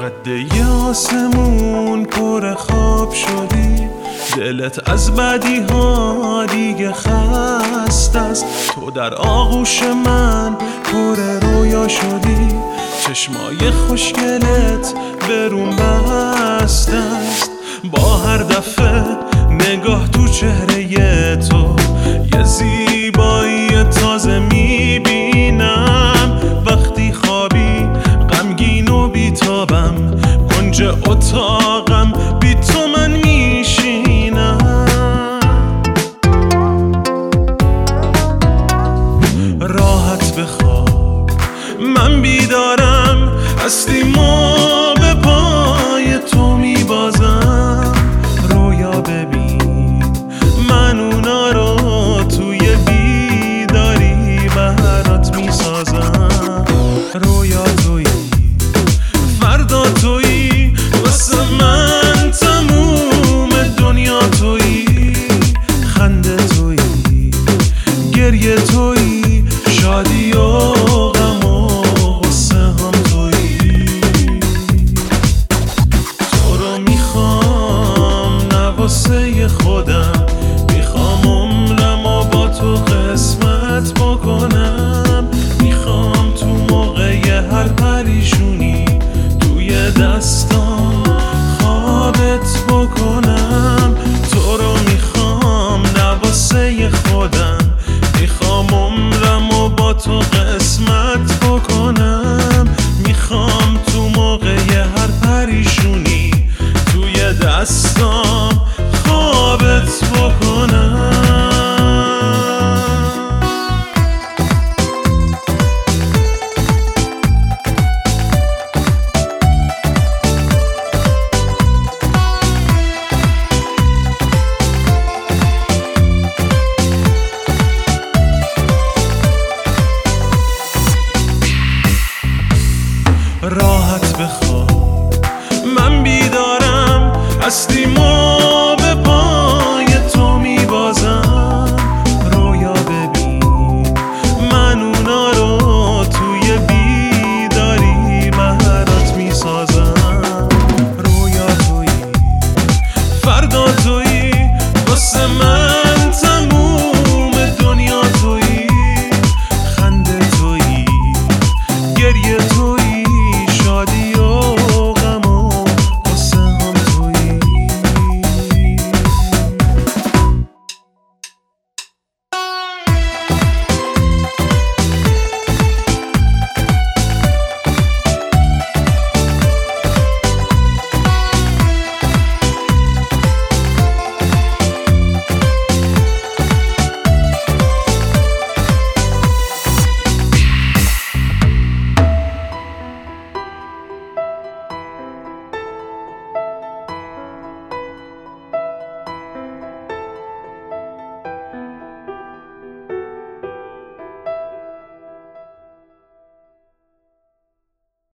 خده آسمون پر خواب شدی، دلت از بدی ها دیگه خسته است. تو در آغوش من پر رویا شدی، چشمای خوشگلت بروم بسته است. با هر دفعه نگاه تو چهره تو یه زیبایی تازه میبینم. وقتی خوابی غمگین و بیتابم، کنج اتاقم بی تو من میشینم. راحت بخواب من بیدارم، هستی ما به پای تو میبازم. رویا ببین من اونا رو توی بیداری برات میسازم. رویا تویی، فردا تویی، واسه من تموم دنیا تویی. خنده تویی، گریه تویی، شادی و غم و غصه هم تویی. تو رو میخوام نه واسه خودم،